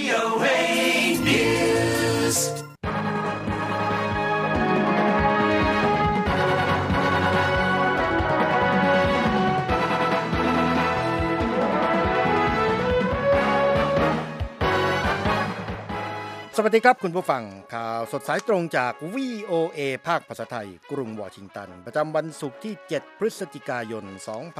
VOA News สวัสดีครับคุณผู้ฟังข่าวสดสายตรงจาก VOA ภาคภาษาไทยกรุงวอชิงตันประจำวันศุกร์ที่7พฤศจิกายน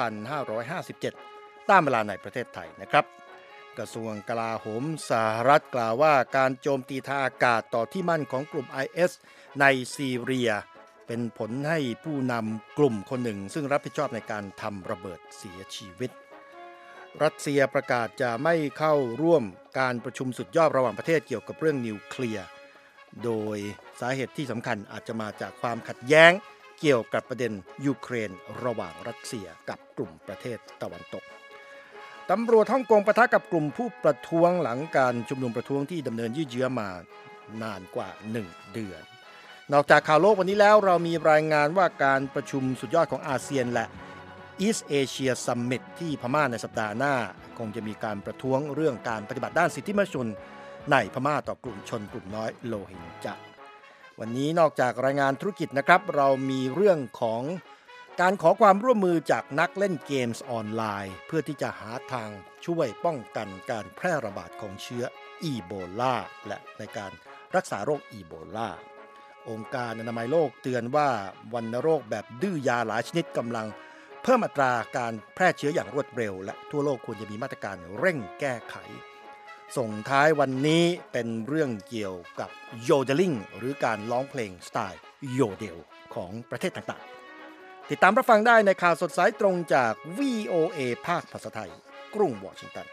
2557ตามเวลาในประเทศไทยนะครับกระทรวงกลาโหมสหรัฐกล่าวว่าการโจมตีทางอากาศต่อที่มั่นของกลุ่ม IS ในซีเรียเป็นผลให้ผู้นำกลุ่มคนหนึ่งซึ่งรับผิดชอบในการทำระเบิดเสียชีวิตรัสเซียประกาศจะไม่เข้าร่วมการประชุมสุดยอดระหว่างประเทศเกี่ยวกับเรื่องนิวเคลียร์โดยสาเหตุที่สำคัญอาจจะมาจากความขัดแย้งเกี่ยวกับประเด็นยูเครนระหว่างรัสเซียกับกลุ่มประเทศตะวันตกตำรวจฮ่องกงปะทะกับกลุ่มผู้ประท้วงหลังการชุมนุมประท้วงที่ดำเนินยืดเยื้อมานานกว่า1 เดือนนอกจากข่าวโลกวันนี้แล้วเรามีรายงานว่าการประชุมสุดยอดของอาเซียนและEast Asia Summit ที่พม่าในสัปดาห์หน้าคงจะมีการประท้วงเรื่องการปฏิบัติด้านสิทธิมนุษยชนในพม่าต่อกลุ่มชนกลุ่มน้อยโรฮิงญาวันนี้นอกจากรายงานธุรกิจนะครับเรามีเรื่องของการขอความร่วมมือจากนักเล่นเกมส์ออนไลน์เพื่อที่จะหาทางช่วยป้องกันการแพร่ระบาดของเชื้ออีโบลาและในการรักษาโรคอีโบลาองค์การอนามัยโลกเตือนว่าวัณโรคแบบดื้อยาหลายชนิดกำลังเพิ่มอัตราการแพร่เชื้ออย่างรวดเร็วและทั่วโลกควรจะมีมาตรการเร่งแก้ไขส่งท้ายวันนี้เป็นเรื่องเกี่ยวกับโยเดลิงหรือการร้องเพลงสไตล์โยเดลของประเทศต่างๆติดตามรับฟังได้ในข่าวสดสายตรงจาก VOA ภาคภาษาไทยกรุงวอชิงตัน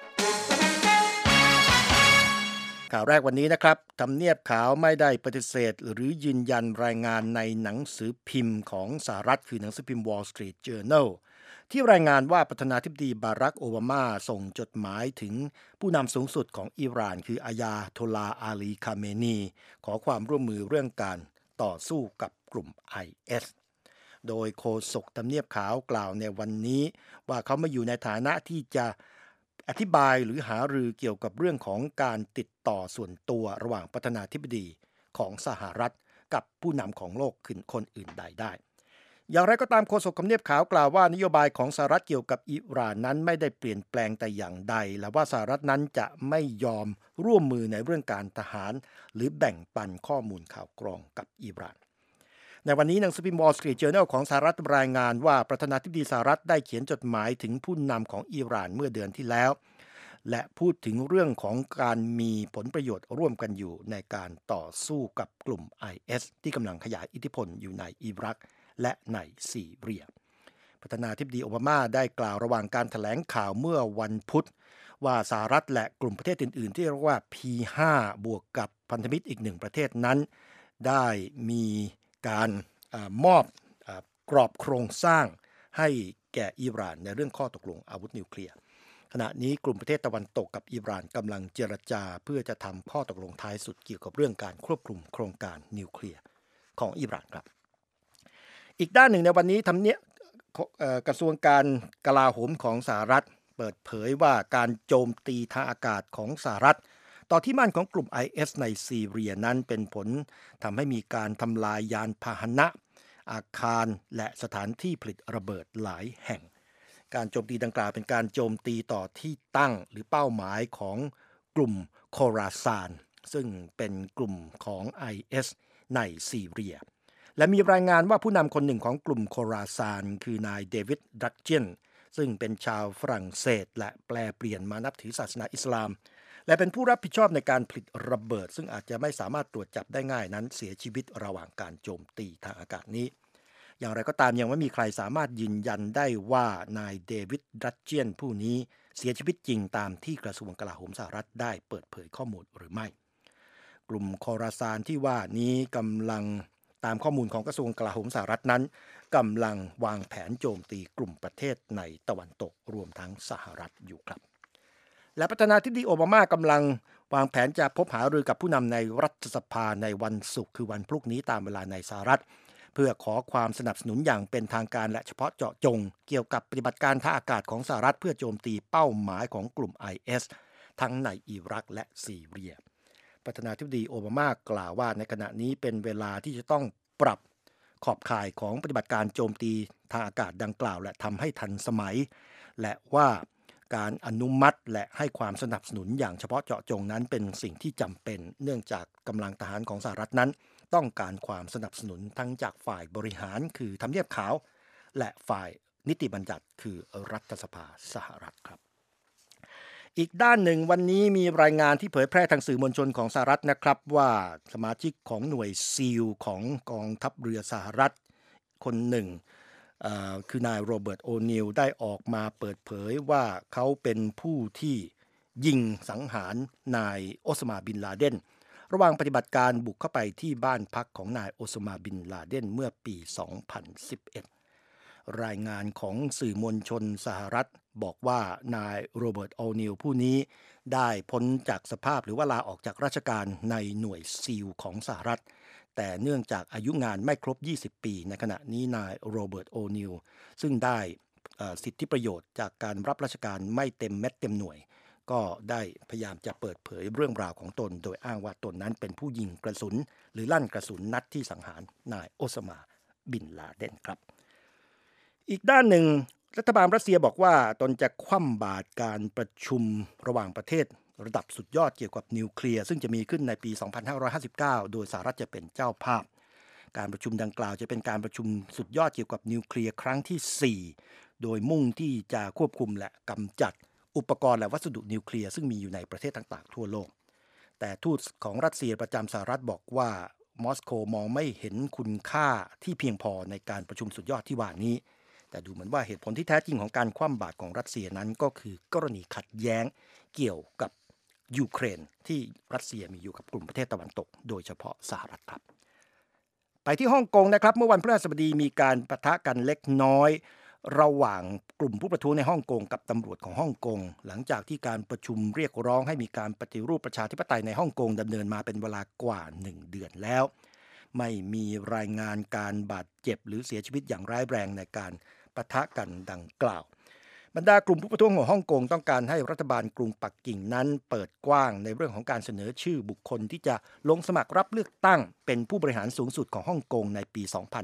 ข่าวแรกวันนี้นะครับทำเนียบขาวไม่ได้ปฏิเสธหรือยืนยันรายงานในหนังสือพิมพ์ของสหรัฐคือหนังสือพิมพ์ Wall Street Journal ที่รายงานว่าประธานาธิบดีบารักโอบามาส่งจดหมายถึงผู้นำสูงสุดของอิหร่านคืออายาโทลาอาลีคาเมนีขอความร่วมมือเรื่องการต่อสู้กับกลุ่ม IS โดยโฆษกทำเนียบขาวกล่าวในวันนี้ว่าเขาไม่อยู่ในฐานะที่จะอธิบายหรือหารือเกี่ยวกับเรื่องของการติดต่อส่วนตัวระหว่างประธานาธิบดีของสหรัฐกับผู้นำของโลกคนอื่นใดได้อย่างไรก็ตามโฆษกทำเนียบขาวกล่าวว่านโยบายของสหรัฐเกี่ยวกับอิหร่านนั้นไม่ได้เปลี่ยนแปลงแต่อย่างใดและว่าสหรัฐนั้นจะไม่ยอมร่วมมือในเรื่องการทหารหรือแบ่งปันข้อมูลข่าวกรองกับอิหร่านในวันนี้หนังสือพิมพ์ Wall Street Journal ของสหรัฐรายงานว่าประธานาธิบดีสหรัฐได้เขียนจดหมายถึงผู้นำของอิหร่านเมื่อเดือนที่แล้วและพูดถึงเรื่องของการมีผลประโยชน์ร่วมกันอยู่ในการต่อสู้กับกลุ่ม IS ที่กำลังขยายอิทธิพลอยู่ในอิรักและในซีเรียประธานาธิบดีโอบามาได้กล่าวระหว่างการแถลงข่าวเมื่อวันพุธว่าสหรัฐและกลุ่มประเทศอื่นๆที่เรียกว่า P5 บวกกับพันธมิตรอีก1ประเทศนั้นได้มีการมอบกรอบโครงสร้างให้แก่อิหร่านในเรื่องข้อตกลงอาวุธนิวเคลียร์ขณะนี้กลุ่มประเทศตะวันตกกับอิหร่านกำลังเจรจาเพื่อจะทำข้อตกลงท้ายสุดเกี่ยวกับเรื่องการควบคุมโครงการนิวเคลียร์ของอิหร่านครับอีกด้านหนึ่งในวันนี้ทำเนียบกระทรวงการกลาโหมของสหรัฐเปิดเผยว่าการโจมตีทางอากาศของสหรัฐต่อที่มั่นของกลุ่ม IS ในซีเรียนั้นเป็นผลทำให้มีการทำลายยานพาหนะอาคารและสถานที่ผลิตระเบิดหลายแห่งการโจมตีดังกล่าวเป็นการโจมตีต่อที่ตั้งหรือเป้าหมายของกลุ่มโคราซานซึ่งเป็นกลุ่มของ IS ในซีเรียและมีรายงานว่าผู้นำคนหนึ่งของกลุ่มโคราซานคือนายเดวิดดักเจนซึ่งเป็นชาวฝรั่งเศสและแปลเปลี่ยนมานับถือศาสนาอิสลามและเป็นผู้รับผิดชอบในการผลิตระเบิดซึ่งอาจจะไม่สามารถตรวจจับได้ง่ายนั้นเสียชีวิตระหว่างการโจมตีทางอากาศนี้อย่างไรก็ตามยังไม่มีใครสามารถยืนยันได้ว่านายเดวิดดักเจนผู้นี้เสียชีวิตจริงตามที่กระทรวงกลาโหมสหรัฐได้เปิดเผยข้อมูลหรือไม่กลุ่มโคราซานที่ว่านี้กำลังตามข้อมูลของกระทรวงกลาโหมสหรัฐนั้นกำลังวางแผนโจมตีกลุ่มประเทศในตะวันตกรวมทั้งสหรัฐอยู่ครับและประธานาธิบดีโอบามากำลังวางแผนจะพบหารือกับผู้นำในรัฐสภาในวันศุกร์คือวันพรุ่งนี้ตามเวลาในสหรัฐเพื่อขอความสนับสนุนอย่างเป็นทางการและเฉพาะเจาะจงเกี่ยวกับปฏิบัติการทางอากาศของสหรัฐเพื่อโจมตีเป้าหมายของกลุ่ม IS ทั้งในอิรักและซีเรียประธานาธิบดีโอบามากล่าวว่าในขณะนี้เป็นเวลาที่จะต้องปรับขอบข่ายของปฏิบัติการโจมตีทางอากาศดังกล่าวและทำให้ทันสมัยและว่าการอนุมัติและให้ความสนับสนุนอย่างเฉพาะเจาะจงนั้นเป็นสิ่งที่จำเป็นเนื่องจากกำลังทหารของสหรัฐนั้นต้องการความสนับสนุนทั้งจากฝ่ายบริหารคือทำเนียบขาวและฝ่ายนิติบัญญัติคือรัฐสภาสหรัฐครับอีกด้านหนึ่งวันนี้มีรายงานที่เผยแพร่ทางสื่อมวลชนของสหรัฐนะครับว่าสมาชิกของหน่วยซีลของกองทัพเรือสหรัฐคนหนึ่งคือนายโรเบิร์ตโอนิลได้ออกมาเปิดเผยว่าเขาเป็นผู้ที่ยิงสังหารนายโอซามาบินลาเดนระหว่างปฏิบัติการบุกเข้าไปที่บ้านพักของนายโอซามาบินลาเดนเมื่อปี 2011 รายงานของสื่อมวลชนสหรัฐบอกว่านายโรเบิร์ตโอนิลผู้นี้ได้พ้นจากสภาพหรือว่าลาออกจากราชการในหน่วยซีลของสหรัฐแต่เนื่องจากอายุงานไม่ครบ20ปีในขณะนี้นายโรเบิร์ตโอนิลซึ่งได้สิทธิประโยชน์จากการรับราชการไม่เต็มเม็ดเต็มหน่วยก็ได้พยายามจะเปิดเผยเรื่องราวของตนโดยอ้างว่าตนนั้นเป็นผู้ยิงกระสุนหรือลั่นกระสุนนัดที่สังหารนายโอซามาบินลาเดนครับอีกด้านหนึ่งรัฐบาลรัสเซียบอกว่าตนจะคว่ำบาตรการประชุมระหว่างประเทศระดับสุดยอดเกี่ยวกับนิวเคลียร์ซึ่งจะมีขึ้นในปี 2559 โดยสหรัฐจะเป็นเจ้าภาพการประชุมดังกล่าวจะเป็นการประชุมสุดยอดเกี่ยวกับนิวเคลียร์ครั้งที่ 4 โดยมุ่งที่จะควบคุมและกำจัดอุปกรณ์และวัสดุนิวเคลียร์ซึ่งมีอยู่ในประเทศต่างๆทั่วโลกแต่ทูตของรัสเซียประจำสหรัฐบอกว่ามอสโกมองไม่เห็นคุณค่าที่เพียงพอในการประชุมสุดยอดที่ว่านี้แต่ดูเหมือนว่าเหตุผลที่แท้จริงของการคว่ำบาตรของรัสเซียนั้นก็คือกรณีขัดแย้งเกี่ยวกับยูเครนที่รัสเซียมีอยู่กับกลุ่มประเทศตะวันตกโดยเฉพาะสหรัฐครับไปที่ฮ่องกงนะครับเมื่อวันพฤหัสบดีมีการปะทะกันเล็กน้อยระหว่างกลุ่มผู้ประท้วงในฮ่องกงกับตำรวจของฮ่องกงหลังจากที่การประชุมเรียกร้องให้มีการปฏิรูปประชาธิปไตยในฮ่องกงดำเนินมาเป็นเวลากว่า1 เดือนแล้วไม่มีรายงานการบาดเจ็บหรือเสียชีวิตอย่างร้ายแรงในการปะทะกันดังกล่าวบรรดากลุ่มผู้ประท้วงของฮ่องกงต้องการให้รัฐบาลกรุงปักกิ่งนั้นเปิดกว้างในเรื่องของการเสนอชื่อบุคคลที่จะลงสมัครรับเลือกตั้งเป็นผู้บริหารสูงสุดของฮ่องกงในปี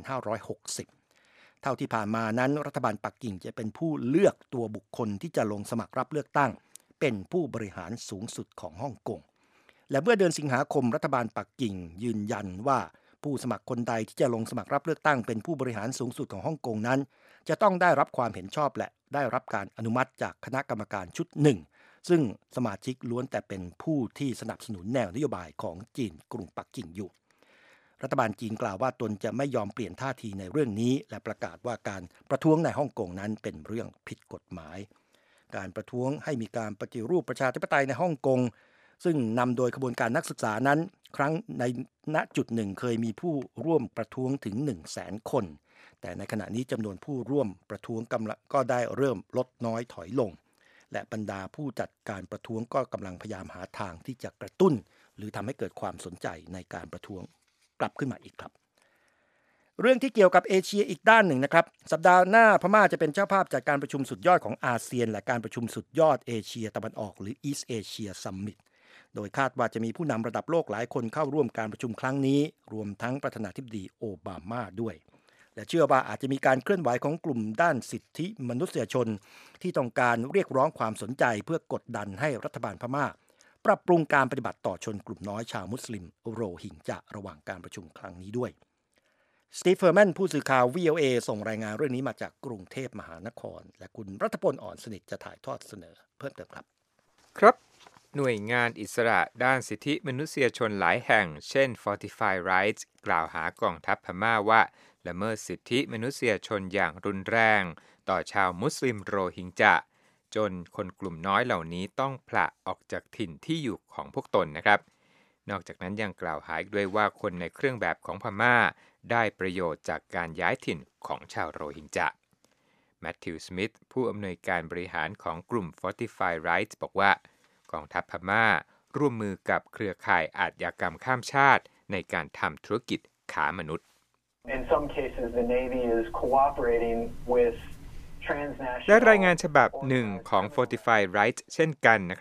2560 เท่าที่ผ่านมานั้นรัฐบาลปักกิ่งจะเป็นผู้เลือกตัวบุคคลที่จะลงสมัครรับเลือกตั้งเป็นผู้บริหารสูงสุดของฮ่องกงและเมื่อเดือนสิงหาคมรัฐบาลปักกิ่งยืนยันว่าผู้สมัครคนใดที่จะลงสมัครรับเลือกตั้งเป็นผู้บริหารสูงสุดของฮ่องกงนั้นจะต้องได้รับความเห็นชอบและได้รับการอนุมัติจากคณะกรรมการชุดหนึ่งซึ่งสมาชิกล้วนแต่เป็นผู้ที่สนับสนุนแนวนโยบายของจีนกรุงปักกิ่งอยู่รัฐบาลจีนกล่าวว่าตนจะไม่ยอมเปลี่ยนท่าทีในเรื่องนี้และประกาศว่าการประท้วงในฮ่องกงนั้นเป็นเรื่องผิดกฎหมายการประท้วงให้มีการปฏิรูปประชาธิปไตยในฮ่องกงซึ่งนำโดยขบวนการนักศึกษานั้นครั้งในณจุดหนึ่งเคยมีผู้ร่วมประท้วงถึง 100,000 คนแต่ในขณะนี้จำนวนผู้ร่วมประท้วงก็ได้เริ่มลดน้อยถอยลงและบรรดาผู้จัดการประท้วงก็กำลังพยายามหาทางที่จะกระตุ้นหรือทำให้เกิดความสนใจในการประท้วงกลับขึ้นมาอีกครับเรื่องที่เกี่ยวกับเอเชียอีกด้านหนึ่งนะครับสัปดาห์หน้าพม่าจะเป็นเจ้าภาพจัดการประชุมสุดยอดของอาเซียนและการประชุมสุดยอดเอเชียตะวันออกหรือ East Asia Summit โดยคาดว่าจะมีผู้นำระดับโลกหลายคนเข้าร่วมการประชุมครั้งนี้รวมทั้งประธานาธิบดีโอบามาด้วยและเชื่อว่าอาจจะมีการเคลื่อนไหวของกลุ่มด้านสิทธิมนุษยชนที่ต้องการเรียกร้องความสนใจเพื่อกดดันให้รัฐบาลพม่าปรับปรุงการปฏิบัติต่อชนกลุ่มน้อยชาวมุสลิมโรฮิงญะระหว่างการประชุมครั้งนี้ด้วยสตีฟ เฟอร์แมนผู้สื่อข่าว VOA ส่งรายงานเรื่องนี้มาจากกรุงเทพมหานครและคุณรัฐพล อ่อนสนิทจะถ่ายทอดเสนอเพิ่มเติมครับครับหน่วยงานอิสระด้านสิทธิมนุษยชนหลายแห่งเช่น Fortify Rights กล่าวหากองทัพพม่าว่าละเมิดสิทธิมนุษยชนอย่างรุนแรงต่อชาวมุสลิมโรฮิงญะจนคนกลุ่มน้อยเหล่านี้ต้องผละออกจากถิ่นที่อยู่ของพวกตนนะครับนอกจากนั้นยังกล่าวหาอีกด้วยว่าคนในเครื่องแบบของพม่าได้ประโยชน์จากการย้ายถิ่นของชาวโรฮิงญะแมทธิว สมิธผู้อำนวยการบริหารของกลุ่ม Fortify Rights บอกว่ากองทัพพม่าร่วมมือกับเครือข่ายอาชญากรรมข้ามชาติในการทำธุรกิจค้ามนุษย์ In some cases, the Navy is cooperating with และรายงานฉบับหนึ่งของ Fortify Rights เช่นกันนะครับ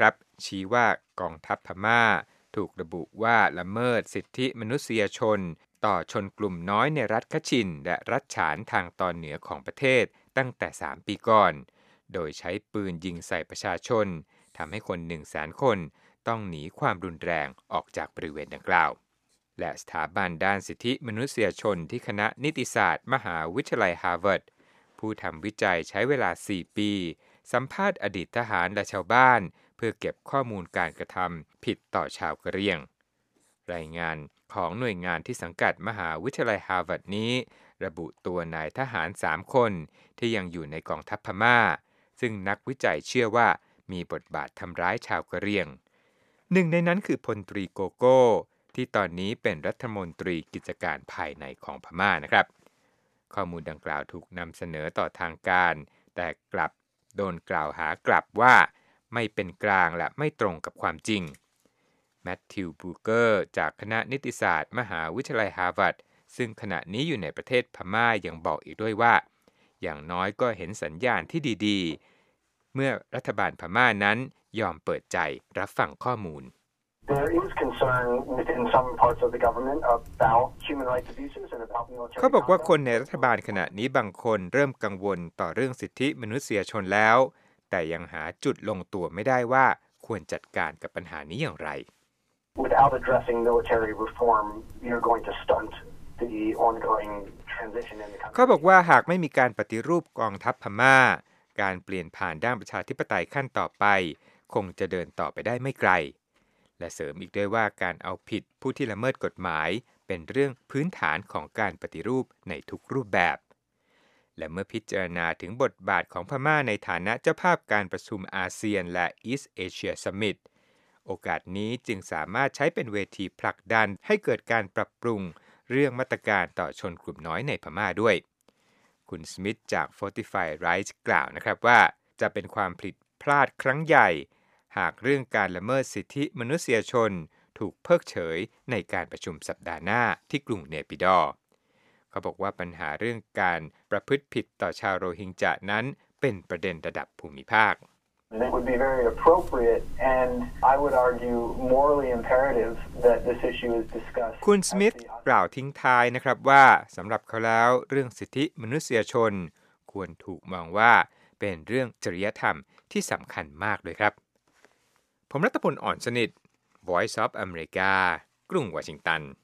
ชี้ว่ากองทัพพม่าถูกระบุว่าละเมิดสิทธิมนุษยชนต่อชนกลุ่มน้อยในรัฐคชินและรัฐฉานทางตอนเหนือของประเทศตั้งแต่3 ปีก่อนโดยใช้ปืนยิงใส่ประชาชนทำให้คน 100,000 คนต้องหนีความรุนแรงออกจากบริเวณดังกล่าวและสถาบันด้านสิทธิมนุษยชนที่คณะนิติศาสตร์มหาวิทยาลัยฮาร์วาร์ดผู้ทำวิจัยใช้เวลา4 ปีสัมภาษณ์อดีตทหารและชาวบ้านเพื่อเก็บข้อมูลการกระทำผิดต่อชาวกะเหรี่ยงรายงานของหน่วยงานที่สังกัดมหาวิทยาลัยฮาร์วาร์ดนี้ระบุตัวนายทหาร3 คนที่ยังอยู่ในกองทัพพม่าซึ่งนักวิจัยเชื่อว่ามีบทบาททำร้ายชาวกะเหรี่ยงหนึ่งในนั้นคือพลตรีโกโก้ที่ตอนนี้เป็นรัฐมนตรีกิจการภายในของพม่านะครับข้อมูลดังกล่าวถูกนำเสนอต่อทางการแต่กลับโดนกล่าวหากลับว่าไม่เป็นกลางและไม่ตรงกับความจริงแมทธิวบูเกอร์จากคณะนิติศาสตร์มหาวิทยาลัยฮาร์วาร์ดซึ่งขณะนี้อยู่ในประเทศพม่ายังบอกอีกด้วยว่าอย่างน้อยก็เห็นสัญญาณที่ดีๆเมื่อรัฐบาลพม่านั้นยอมเปิดใจรับฟังข้อมูล There is concern within some parts of the government about human rights abuses and about military เขาบอกว่าคนในรัฐบาลขณะนี้บางคนเริ่มกังวลต่อเรื่องสิทธิมนุษยชนแล้วแต่ยังหาจุดลงตัวไม่ได้ว่าควรจัดการกับปัญหานี้อย่างไร Without addressing military reform, you're going to stunt the ongoing transition in the country. เขาบอกว่าหากไม่มีการปฏิรูปกองทัพพม่าการเปลี่ยนผ่านด้านประชาธิปไตยขั้นต่อไปคงจะเดินต่อไปได้ไม่ไกลและเสริมอีกด้วยว่าการเอาผิดผู้ที่ละเมิดกฎหมายเป็นเรื่องพื้นฐานของการปฏิรูปในทุกรูปแบบและเมื่อพิจารณาถึงบทบาทของพม่าในฐานะเจ้าภาพการประชุมอาเซียนและ East Asia Summit โอกาสนี้จึงสามารถใช้เป็นเวทีผลักดันให้เกิดการปรับปรุงเรื่องมาตรการต่อชนกลุ่มน้อยในพม่าด้วยคุณสมิธจาก Fortify Rights กล่าวนะครับว่าจะเป็นความผิดพลาดครั้งใหญ่หากเรื่องการละเมิดสิทธิมนุษยชนถูกเพิกเฉยในการประชุมสัปดาห์หน้าที่กรุงเนปิดอร์เขาบอกว่าปัญหาเรื่องการประพฤติผิดต่อชาวโรฮิงญะนั้นเป็นประเด็นระดับภูมิภาค It would be very appropriate and I would argue morally imperative that this issue is discussed. คุณสมิธกล่าวทิ้งท้ายนะครับว่าสำหรับเขาแล้วเรื่องสิทธิมนุษยชนควรถูกมองว่าเป็นเรื่องจริยธรรมที่สำคัญมากเลยครับผมรัตพล อ่อนสนิท Voice of America กรุงวอชิงตัน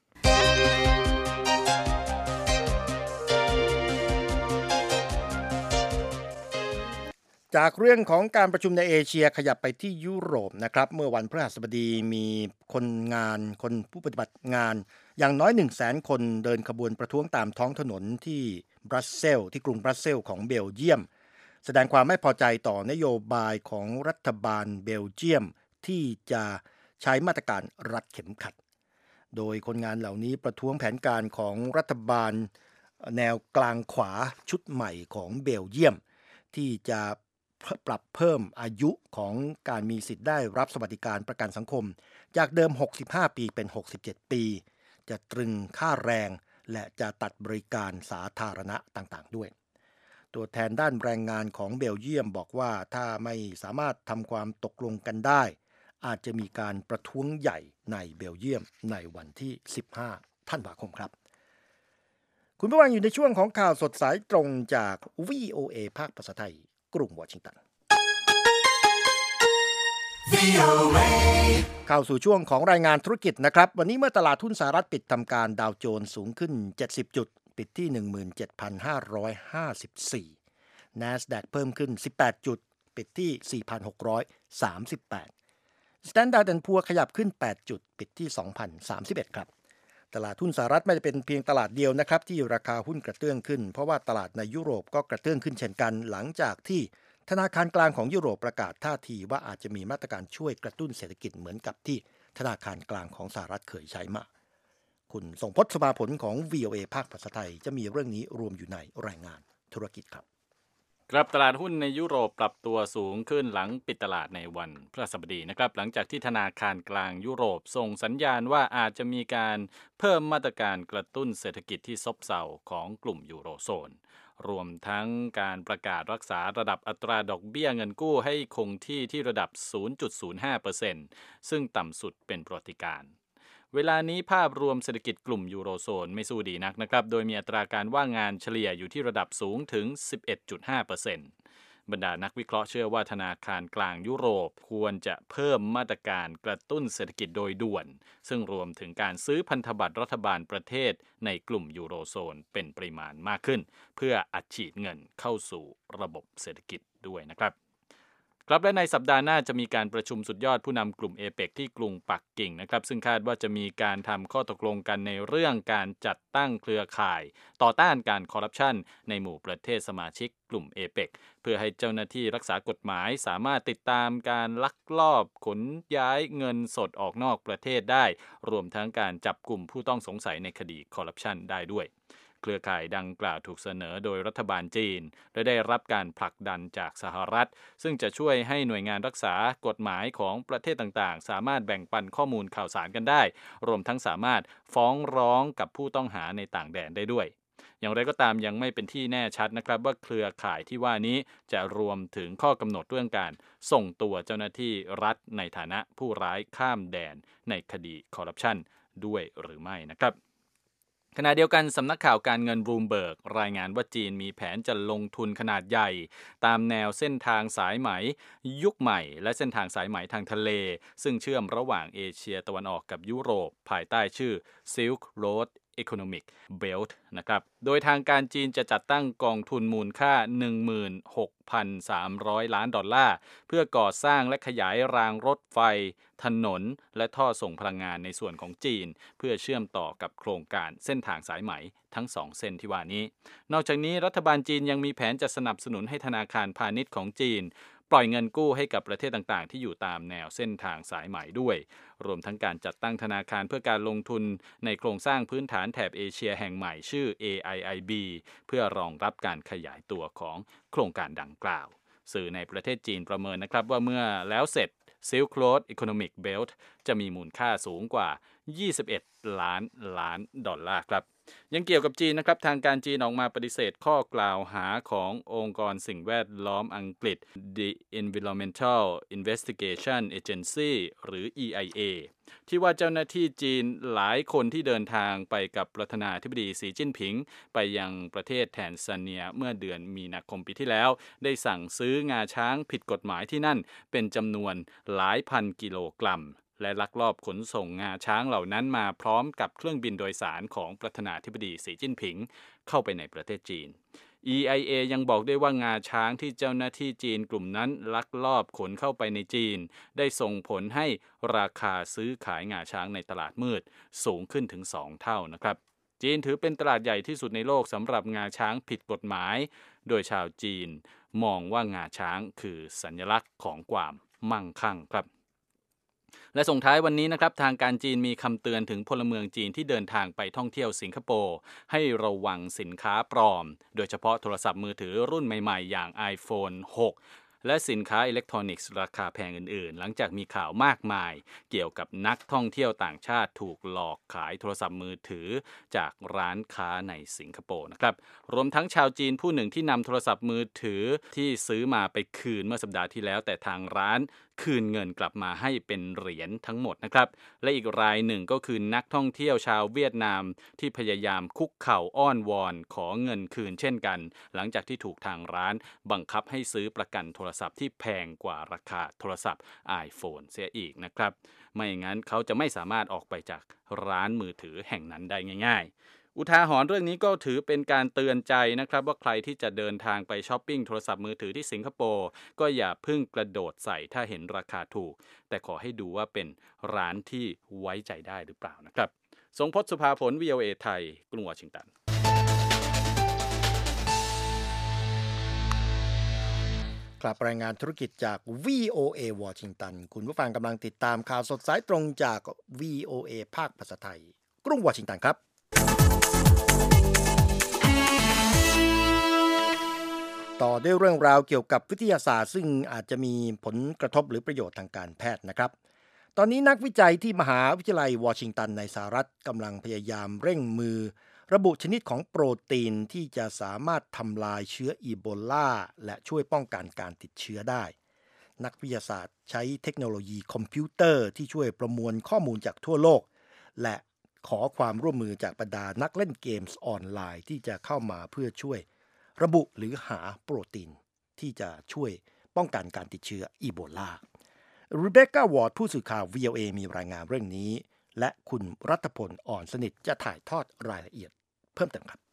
จากเรื่องของการประชุมในเอเชียขยับไปที่ยุโรปนะครับเมื่อวันพฤหัสบดีมีคนผู้ปฏิบัติงานอย่างน้อย 100,000 คนเดินขบวนประท้วงตามท้องถนนที่บรัสเซลส์ที่กรุงบรัสเซลส์ของเบลเยียมแสดงความไม่พอใจต่อนโยบายของรัฐบาลเบลเยียมที่จะใช้มาตรการรัดเข็มขัดโดยคนงานเหล่านี้ประท้วงแผนการของรัฐบาลแนวกลางขวาชุดใหม่ของเบลเยียมที่จะปรับเพิ่มอายุของการมีสิทธิ์ได้รับสวัสดิการประกันสังคมจากเดิม65 ปีเป็น67 ปีจะตรึงค่าแรงและจะตัดบริการสาธารณะต่างๆด้วยตัวแทนด้านแรงงานของเบลเยียมบอกว่าถ้าไม่สามารถทำความตกลงกันได้อาจจะมีการประท้วงใหญ่ในเบลเยียมในวันที่15 ธันวาคมครับคุณผู้ฟังอยู่ในช่วงของข่าวสดสายตรงจาก VOA ภาคภาษาไทยกรุงวอชิงตันเข้าสู่ช่วงของรายงานธุรกิจนะครับวันนี้เมื่อตลาดหุ้นสหรัฐปิดทำการดาวโจนส์สูงขึ้น70จุดปิดที่ 17,554 NASDAQ เพิ่มขึ้น18จุดปิดที่ 4,638 Standard & Poor's ขยับขึ้น8จุดปิดที่ 2,031 ครับตลาดหุ้นสหรัฐไม่ได้เป็นเพียงตลาดเดียวนะครับที่ราคาหุ้นกระเตื้องขึ้นเพราะว่าตลาดในยุโรปก็กระเตื้องขึ้นเช่นกันหลังจากที่ธนาคารกลางของยุโรปประกาศท่าทีว่าอาจจะมีมาตรการช่วยกระตุ้นเศรษฐกิจเหมือนกับที่ธนาคารกลางของสหรัฐเคยใช้มาคุณทรงพจน์ สภาผลของ VOA ภาคภาษาไทยจะมีเรื่องนี้รวมอยู่ในรายงานธุรกิจครับครับตลาดหุ้นในยุโรปปรับตัวสูงขึ้นหลังปิดตลาดในวันพฤหัสบดีนะครับหลังจากที่ธนาคารกลางยุโรปส่งสัญญาณว่าอาจจะมีการเพิ่มมาตรการกระตุ้นเศรษฐกิจที่ซบเซาของกลุ่มยูโรโซนรวมทั้งการประกาศรักษาระดับอัตราดอกเบี้ยเงินกู้ให้คงที่ที่ระดับ 0.05% ซึ่งต่ำสุดเป็นประวัติการณ์เวลานี้ภาพรวมเศรษฐกิจกลุ่มยูโรโซนไม่สู้ดีนักนะครับโดยมีอัตราการว่างงานเฉลี่ยอยู่ที่ระดับสูงถึง 11.5%บรรดานักวิเคราะห์เชื่อว่าธนาคารกลางยุโรปควรจะเพิ่มมาตรการกระตุ้นเศรษฐกิจโดยด่วนซึ่งรวมถึงการซื้อพันธบัตรรัฐบาลประเทศในกลุ่มยูโรโซนเป็นปริมาณมากขึ้นเพื่ออัดฉีดเงินเข้าสู่ระบบเศรษฐกิจด้วยนะครับครับและในสัปดาห์หน้าจะมีการประชุมสุดยอดผู้นำกลุ่มเอเปกที่กรุงปักกิ่งนะครับซึ่งคาดว่าจะมีการทำข้อตกลงกันในเรื่องการจัดตั้งเครือข่ายต่อต้านการคอร์รัปชันในหมู่ประเทศสมาชิกกลุ่มเอเปกเพื่อให้เจ้าหน้าที่รักษากฎหมายสามารถติดตามการลักลอบขนย้ายเงินสดออกนอกประเทศได้รวมทั้งการจับกลุ่มผู้ต้องสงสัยในคดีคอร์รัปชันได้ด้วยเครือข่ายดังกล่าวถูกเสนอโดยรัฐบาลจีนและได้รับการผลักดันจากสหรัฐซึ่งจะช่วยให้หน่วยงานรักษากฎหมายของประเทศต่างๆสามารถแบ่งปันข้อมูลข่าวสารกันได้รวมทั้งสามารถฟ้องร้องกับผู้ต้องหาในต่างแดนได้ด้วยอย่างไรก็ตามยังไม่เป็นที่แน่ชัดนะครับว่าเครือข่ายที่ว่านี้จะรวมถึงข้อกำหนดเรื่องการส่งตัวเจ้าหน้าที่รัฐในฐานะผู้ร้ายข้ามแดนในคดีคอร์รัปชันด้วยหรือไม่นะครับขณะเดียวกันสำนักข่าวการเงินบลูมเบิร์กรายงานว่าจีนมีแผนจะลงทุนขนาดใหญ่ตามแนวเส้นทางสายไหมยุคใหม่และเส้นทางสายไหมทางทะเลซึ่งเชื่อมระหว่างเอเชียตะวันออกกับยุโรปภายใต้ชื่อ Silk Road Economic Belt นะครับโดยทางการจีนจะจัดตั้งกองทุนมูลค่า 16,300 ล้านดอลลาร์เพื่อก่อสร้างและขยายรางรถไฟถนนและท่อส่งพลังงานในส่วนของจีนเพื่อเชื่อมต่อกับโครงการเส้นทางสายไหมทั้ง2เส้นที่ว่านี้นอกจากนี้รัฐบาลจีนยังมีแผนจะสนับสนุนให้ธนาคารพาณิชย์ของจีนปล่อยเงินกู้ให้กับประเทศต่างๆที่อยู่ตามแนวเส้นทางสายไหมด้วยรวมทั้งการจัดตั้งธนาคารเพื่อการลงทุนในโครงสร้างพื้นฐานแถบเอเชียแห่งใหม่ชื่อ AIIB เพื่อรองรับการขยายตัวของโครงการดังกล่าวสื่อในประเทศจีนประเมินนะครับว่าเมื่อแล้วเสร็จ Silk Road Economic Belt จะมีมูลค่าสูงกว่า21 ล้านดอลลาร์ครับยังเกี่ยวกับจีนนะครับทางการจีนออกมาปฏิเสธข้อกล่าวหาขององค์กรสิ่งแวดล้อมอังกฤษ The Environmental Investigation Agency หรือ EIA ที่ว่าเจ้าหน้าที่จีนหลายคนที่เดินทางไปกับประธานาธิบดีสีจิ้นผิงไปยังประเทศแทนซาเนียเมื่อเดือนมีนาคมปีที่แล้วได้สั่งซื้องาช้างผิดกฎหมายที่นั่นเป็นจำนวนหลายพันกิโลกรัมและลักลอบขนส่งงาช้างเหล่านั้นมาพร้อมกับเครื่องบินโดยสารของประธานาธิบดีสีจิ้นผิงเข้าไปในประเทศจีน EIA ยังบอกด้วยว่างาช้างที่เจ้าหน้าที่จีนกลุ่มนั้นลักลอบขนเข้าไปในจีนได้ส่งผลให้ราคาซื้อขายงาช้างในตลาดมืดสูงขึ้นถึง2เท่านะครับจีนถือเป็นตลาดใหญ่ที่สุดในโลกสำหรับงาช้างผิดกฎหมายโดยชาวจีนมองว่างาช้างคือสัญลักษณ์ของความมั่งคั่งครับและส่งท้ายวันนี้นะครับทางการจีนมีคำเตือนถึงพลเมืองจีนที่เดินทางไปท่องเที่ยวสิงคโปร์ให้ระวังสินค้าปลอมโดยเฉพาะโทรศัพท์มือถือรุ่นใหม่ๆอย่าง iPhone 6 และสินค้าอิเล็กทรอนิกส์ราคาแพงอื่นๆหลังจากมีข่าวมากมายเกี่ยวกับนักท่องเที่ยวต่างชาติถูกหลอกขายโทรศัพท์มือถือจากร้านค้าในสิงคโปร์นะครับรวมทั้งชาวจีนผู้หนึ่งที่นำโทรศัพท์มือถือที่ซื้อมาไปคืนเมื่อสัปดาห์ที่แล้วแต่ทางร้านคืนเงินกลับมาให้เป็นเหรียญทั้งหมดนะครับและอีกรายหนึ่งก็คือนักท่องเที่ยวชาวเวียดนามที่พยายามคุกเข่าอ้อนวอนขอเงินคืนเช่นกันหลังจากที่ถูกทางร้านบังคับให้ซื้อประกันโทรศัพท์ที่แพงกว่าราคาโทรศัพท์ iPhone เสียอีกนะครับไม่อย่างนั้นเขาจะไม่สามารถออกไปจากร้านมือถือแห่งนั้นได้ง่ายๆอุทาหรณ์เรื่องนี้ก็ถือเป็นการเตือนใจนะครับว่าใครที่จะเดินทางไปช้อปปิ้งโทรศัพท์มือถือที่สิงคโปร์ก็อย่าเพิ่งกระโดดใส่ถ้าเห็นราคาถูกแต่ขอให้ดูว่าเป็นร้านที่ไว้ใจได้หรือเปล่านะครับทรงพจน์สุภาผล VOA ไทยกรุงวอชิงตันกลับรายงานธุรกิจจาก VOA วอชิงตันคุณผู้ฟังกำลังติดตามข่าวสดสายตรงจาก VOA ภาคภาษาไทยกรุงวอชิงตันครับต่อด้วยเรื่องราวเกี่ยวกับวิทยาศาสตร์ซึ่งอาจจะมีผลกระทบหรือประโยชน์ทางการแพทย์นะครับตอนนี้นักวิจัยที่มหาวิทยาลัยวอชิงตันในสหรัฐกำลังพยายามเร่งมือระบุชนิดของโปรตีนที่จะสามารถทำลายเชื้ออีโบลาและช่วยป้องกันการติดเชื้อได้นักวิทยาศาสตร์ใช้เทคโนโลยีคอมพิวเตอร์ที่ช่วยประมวลข้อมูลจากทั่วโลกและขอความร่วมมือจากบรรดานักเล่นเกมส์ออนไลน์ที่จะเข้ามาเพื่อช่วยระบุหรือหาโปรตีนที่จะช่วยป้องกันการติดเชื้ออีโบลารีเบคก้าวอร์ดผู้สื่อข่าว VOA มีรายงานเรื่องนี้และคุณรัตพล อ่อนสนิทจะถ่ายทอดรายละเอียดเพิ่มเติมครับ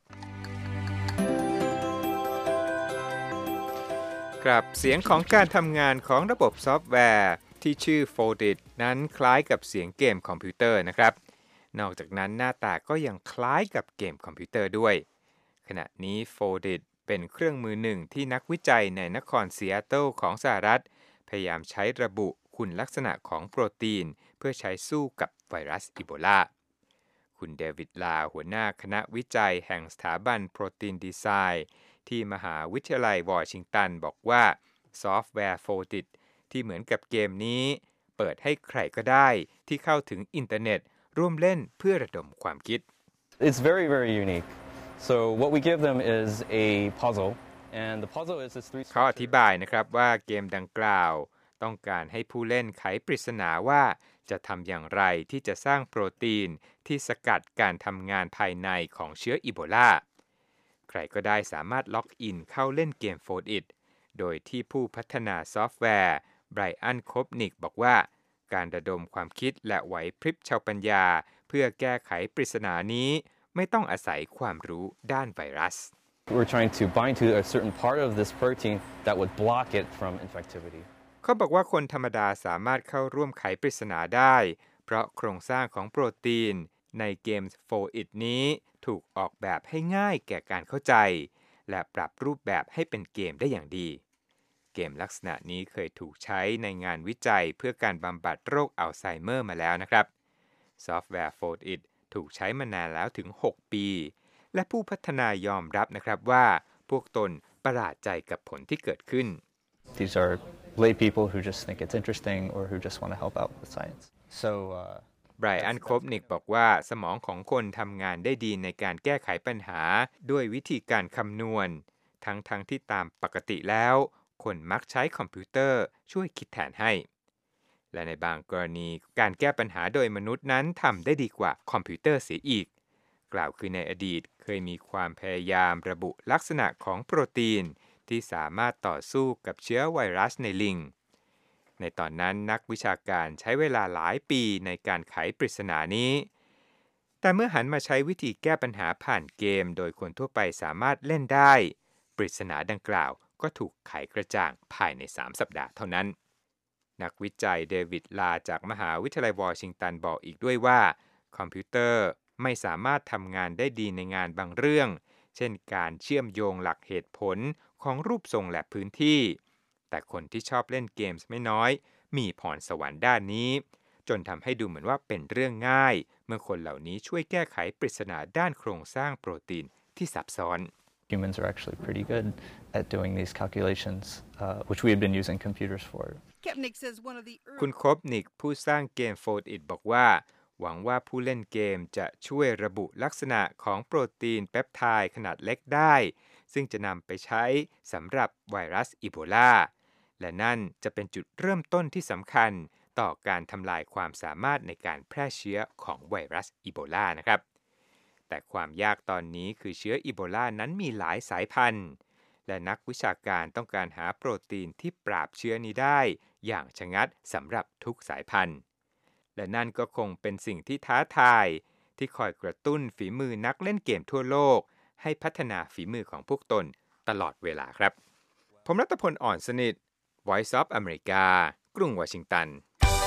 ครับเสียงของการทำงานของระบบซอฟต์แวร์ที่ชื่อ Foldit นั้นคล้ายกับเสียงเกมคอมพิวเตอร์นะครับนอกจากนั้นหน้าตาก็ยังคล้ายกับเกมคอมพิวเตอร์ด้วยขณะนี้ Foldit เป็นเครื่องมือหนึ่งที่นักวิจัยในนครซีแอตเทิลของสหรัฐพยายามใช้ระบุคุณลักษณะของโปรตีนเพื่อใช้สู้กับไวรัสอีโบลาคุณเดวิดลาหัวหน้าคณะวิจัยแห่งสถาบันโปรตีนดีไซน์ที่มหาวิทยาลัยวอชิงตันบอกว่าซอฟต์แวร์ Foldit ที่เหมือนกับเกมนี้เปิดให้ใครก็ได้ที่เข้าถึงอินเทอร์เน็ตร่วมเล่นเพื่อระดมความคิด It's very, very unique. So what we give them is a puzzle, and the puzzle is this three. เขาอธิบายนะครับว่าเกมดังกล่าวต้องการให้ผู้เล่นไขปริศนาว่าจะทำอย่างไรที่จะสร้างโปรตีนที่สกัดการทำงานภายในของเชื้ออีโบลาใครก็ได้สามารถล็อกอินเข้าเล่นเกม Foldit โดยที่ผู้พัฒนาซอฟต์แวร์ไบรอัน โคปนิกบอกว่าการระดมความคิดและไหวพริบชาวปัญญาเพื่อแก้ไขปริศนานี้ไม่ต้องอาศัยความรู้ด้านไวรัส We're trying to bind to a certain part of this protein that would block it from infectivity. เขาบอกว่าคนธรรมดาสามารถเข้าร่วมไขปริศนาได้เพราะโครงสร้างของโปรตีนในเกม Foldit นี้ถูกออกแบบให้ง่ายแก่การเข้าใจและปรับรูปแบบให้เป็นเกมได้อย่างดีเกมลักษณะนี้เคยถูกใช้ในงานวิจัยเพื่อการบำบัดโรคอัลไซเมอร์มาแล้วนะครับซอฟต์แวร์ Foldit ถูกใช้มานานแล้วถึง6ปีและผู้พัฒนายอมรับนะครับว่าพวกตนประหลาดใจกับผลที่เกิดขึ้น These are lay people who just think it's interesting or who just want to help out with science. So ไบรอัน โคปนิกบอกว่าสมองของคนทำงานได้ดีในการแก้ไขปัญหาด้วยวิธีการคำนวณทั้งที่ตามปกติแล้วคนมักใช้คอมพิวเตอร์ช่วยคิดแทนให้และในบางกรณีการแก้ปัญหาโดยมนุษย์นั้นทำได้ดีกว่าคอมพิวเตอร์เสียอีกกล่าวคือในอดีตเคยมีความพยายามระบุลักษณะของโปรตีนที่สามารถต่อสู้กับเชื้อไวรัสในลิงในตอนนั้นนักวิชาการใช้เวลาหลายปีในการไขปริศนานี้แต่เมื่อหันมาใช้วิธีแก้ปัญหาผ่านเกมโดยคนทั่วไปสามารถเล่นได้ปริศนาดังกล่าวก็ถูกไขกระจ่างภายใน3 สัปดาห์เท่านั้นนักวิจัยเดวิดลาจากมหาวิทยาลัยวอชิงตันบอกอีกด้วยว่าคอมพิวเตอร์ไม่สามารถทำงานได้ดีในงานบางเรื่องเช่นการเชื่อมโยงหลักเหตุผลของรูปทรงและพื้นที่แต่คนที่ชอบเล่นเกมส์ไม่น้อยมีพรสวรรค์ด้านนี้จนทำให้ดูเหมือนว่าเป็นเรื่องง่ายเมื่อคนเหล่านี้ช่วยแก้ไขปริศนาด้านโครงสร้างโปรตีนที่ซับซ้อน humans are actually pretty good at doing these calculations, which we had been using computers for. คุณโคปนิกผู้สร้างเกม Foldit บอกว่าหวังว่าผู้เล่นเกมจะช่วยระบุลักษณะของโปรตีนเปปไทด์ขนาดเล็กได้ซึ่งจะนำไปใช้สำหรับไวรัสอีโบลาและนั่นจะเป็นจุดเริ่มต้นที่สำคัญต่อการทำลายความสามารถในการแพร่เชื้อของไวรัสอีโบลานะครับแต่ความยากตอนนี้คือเชื้ออีโบลานั้นมีหลายสายพันธุ์และนักวิชาการต้องการหาโปรตีนที่ปราบเชื้อนี้ได้อย่างชะงัดสำหรับทุกสายพันธุ์และนั่นก็คงเป็นสิ่งที่ท้าทายที่คอยกระตุ้นฝีมือนักเล่นเกมทั่วโลกให้พัฒนาฝีมือของพวกตนตลอดเวลาครับผมรัตพล อ่อนสนิท Voice of America กรุงวอชิงตัน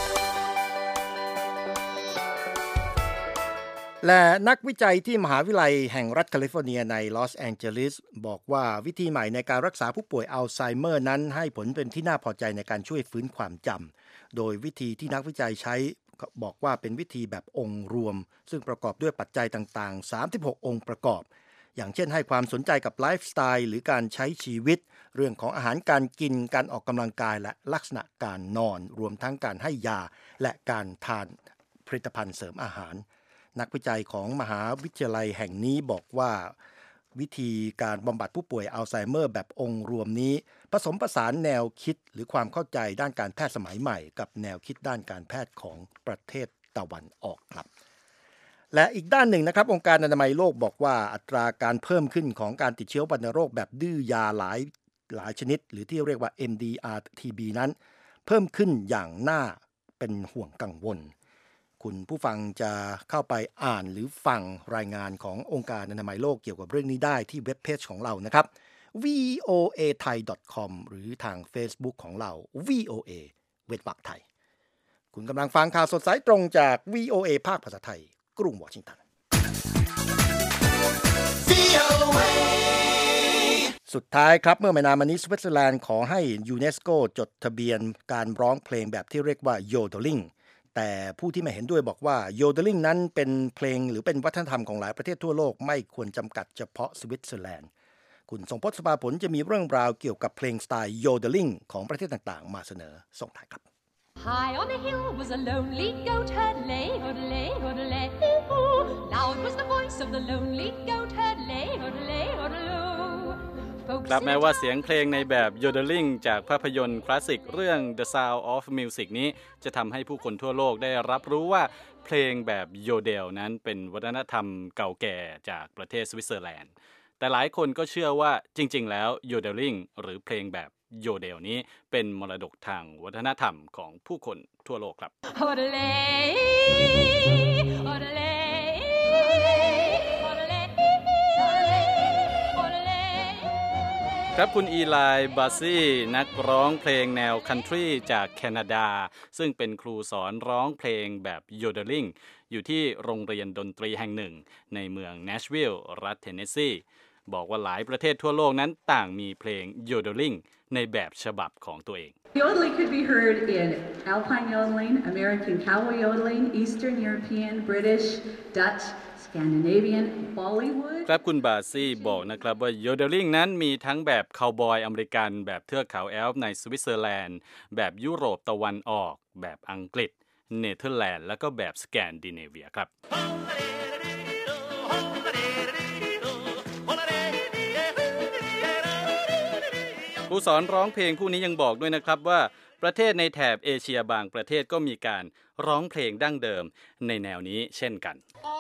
และนักวิจัยที่มหาวิทยาลัยแห่งรัฐแคลิฟอร์เนียในลอสแองเจลิสบอกว่าวิธีใหม่ในการรักษาผู้ป่วยอัลไซเมอร์นั้นให้ผลเป็นที่น่าพอใจในการช่วยฟื้นความจำโดยวิธีที่นักวิจัยใช้บอกว่าเป็นวิธีแบบองค์รวมซึ่งประกอบด้วยปัจจัยต่างๆ36องค์ประกอบอย่างเช่นให้ความสนใจกับไลฟ์สไตล์หรือการใช้ชีวิตเรื่องของอาหารการกินการออกกำลังกายและลักษณะการนอนรวมทั้งการให้ยาและการทานผลิตภัณฑ์เสริมอาหารนักวิจัยของมหาวิทยาลัยแห่งนี้บอกว่าวิธีการบำบัดผู้ป่วยอัลไซเมอร์แบบองค์รวมนี้ผสมผสานแนวคิดหรือความเข้าใจด้านการแพทย์สมัยใหม่กับแนวคิดด้านการแพทย์ของประเทศตะวันออกครับและอีกด้านหนึ่งนะครับองค์การอนามัยโลกบอกว่าอัตราการเพิ่มขึ้นของการติดเชื้อวัณโรคแบบดื้อยาหลายชนิดหรือที่เรียกว่า MDR-TB นั้นเพิ่มขึ้นอย่างน่าเป็นห่วงกังวลคุณผู้ฟังจะเข้าไปอ่านหรือฟังรายงานขององค์การอนามัยโลกเกี่ยวกับเรื่องนี้ได้ที่เว็บเพจของเรานะครับ voathai.com หรือทาง Facebook ของเรา VOA เว็บไทยคุณกำลังฟังข่าวสดสายตรงจาก VOA ภาคภาษาไทยกรุงวอชิงตันสุดท้ายครับเมื่อไม่นานมานี้สวิตเซอร์แลนด์ขอให้ยูเนสโกจดทะเบียนการร้องเพลงแบบที่เรียกว่าโยเดลิงแต่ผู้ที่ไม่เห็นด้วยบอกว่าโยเดลิงนั้นเป็นเพลงหรือเป็นวัฒนธรรมของหลายประเทศทั่วโลกไม่ควรจำกัดเฉพาะสวิตเซอร์แลนด์คุณทรงพจน์ สภาผลจะมีเรื่องราวเกี่ยวกับเพลงสไตล์โยเดลิงของประเทศต่างๆมาเสนอส่งท้ายครับ High on a hill was a lonely goat herd, lay, hodelay, hodelay, ooh. Loud was the voice of the lonely goat herd, lay, hodelay, hodeloo. ครับแม้ว่าเสียงเพลงในแบบโยเดลิงจากภาพยนตร์คลาสสิกเรื่อง The Sound of Music นี้จะทำให้ผู้คนทั่วโลกได้รับรู้ว่าเพลงแบบโยเดลนั้นเป็นวัฒนธรรมเก่าแก่จากประเทศสวิตเซอร์แลนด์แต่หลายคนก็เชื่อว่าจริงๆแล้วโยเดลิงหรือเพลงแบบโยเดลนี้เป็นมรดกทางวัฒนธรรมของผู้คนทั่วโลกครับครับคุณอีไลน์บาซี่นักร้องเพลงแนวคันทรีจากแคนาดาซึ่งเป็นครูสอนร้องเพลงแบบโยเดลิงอยู่ที่โรงเรียนดนตรีแห่งหนึ่งในเมืองเนชวิลล์รัฐเทนเนสซีบอกว่าหลายประเทศทั่วโลกนั้นต่างมีเพลงโยเดลิงในแบบฉบับของตัวเอง Yodeling could be heard in Alpine yodeling, American cowboy yodeling, Eastern European, British, Dutch, Scandinavian, Bollywood ครับคุณบาซี่บอกนะครับว่าโยเดลิงนั้นมีทั้งแบบคาวบอยอเมริกันแบบเทือกเขาแอลป์ในสวิตเซอร์แลนด์แบบยุโรปตะวันออกแบบอังกฤษเนเธอร์แลนด์แล้วก็แบบสแกนดิเนเวียครับผู้สอนร้องเพลงผู้นี้ยังบอกด้วยนะครับว่าประเทศในแถบเอเชียบางประเทศก็มีการร้องเพลงดั้งเดิมในแนวนี้เช่นกัน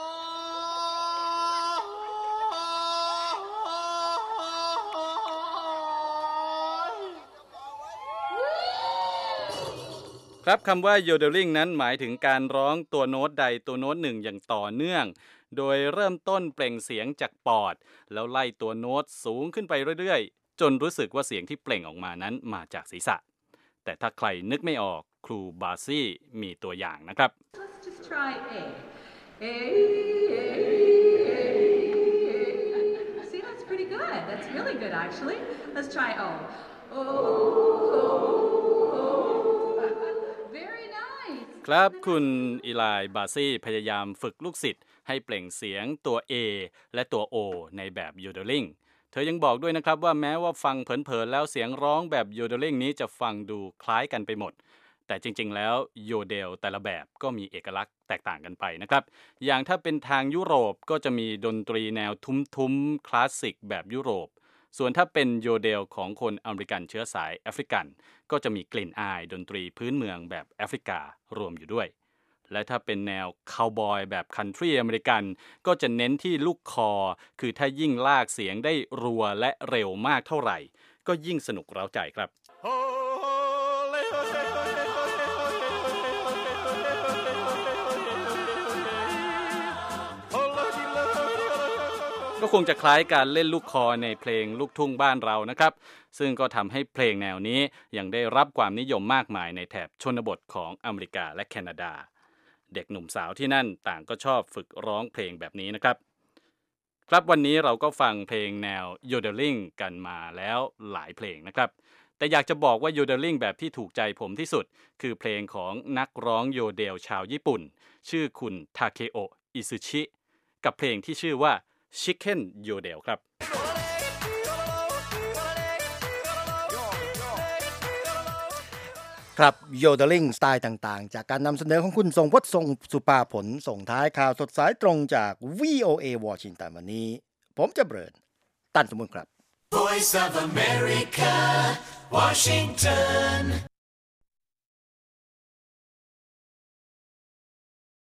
ครับคำว่าโยเดลิงนั้นหมายถึงการร้องตัวโน้ตใดตัวโน้ตหนึ่งอย่างต่อเนื่องโดยเริ่มต้นเปล่งเสียงจากปอดแล้วไล่ตัวโน้ตสูงขึ้นไปเรื่อยๆจนรู้สึกว่าเสียงที่เปล่งออกมานั้นมาจากศีรษะแต่ถ้าใครนึกไม่ออกครูบาซี่มีตัวอย่างนะครับ Let's just try A. See, that's pretty good. That's really good, actually. Let's try O. Very nice. ครับคุณอีไลน์บาซี่พยายามฝึกลูกศิษย์ให้เปล่งเสียงตัว A และตัว O ในแบบโยเดลิงเธอยังบอกด้วยนะครับว่าแม้ว่าฟังเผินๆแล้วเสียงร้องแบบโยเดลิงนี้จะฟังดูคล้ายกันไปหมดแต่จริงๆแล้วโยเดลแต่ละแบบก็มีเอกลักษณ์แตกต่างกันไปนะครับอย่างถ้าเป็นทางยุโรปก็จะมีดนตรีแนวทุ้มๆคลาสสิกแบบยุโรปส่วนถ้าเป็นโยเดลของคนอเมริกันเชื้อสายแอฟริกันก็จะมีกลิ่นอายดนตรีพื้นเมืองแบบแอฟริการวมอยู่ด้วยและถ้าเป็นแนวคาวบอยแบบคันทรีอเมริกันก็จะเน้นที่ลูกคอคือถ้ายิ่งลากเสียงได้รัวและเร็วมากเท่าไหร่ก็ยิ่งสนุกเร้าใจครับก็คงจะคล้ายการเล่นลูกคอในเพลงลูกทุ่งบ้านเรานะครับซึ่งก็ทำให้เพลงแนวนี้ยังได้รับความนิยมมากมายในแถบชนบทของอเมริกาและแคนาดาเด็กหนุ่มสาวที่นั่นต่างก็ชอบฝึกร้องเพลงแบบนี้นะครับครับวันนี้เราก็ฟังเพลงแนวโยเดลิงกันมาแล้วหลายเพลงนะครับแต่อยากจะบอกว่าโยเดลิงแบบที่ถูกใจผมที่สุดคือเพลงของนักร้องโยเดลชาวญี่ปุ่นชื่อคุณทาเคโอะอิซึชิกับเพลงที่ชื่อว่าChicken Yodel ครับครับโยเดลิงสไตล์ต่างๆจากการนำเสนอของคุณทรงพจน์ทรงสุภาผลส่งท้ายข่าวสดสายตรงจาก VOA วอชิงตันวันนี้ผมจะเบิร์นตันสมบูรณ์ครับ Voice of America, Washington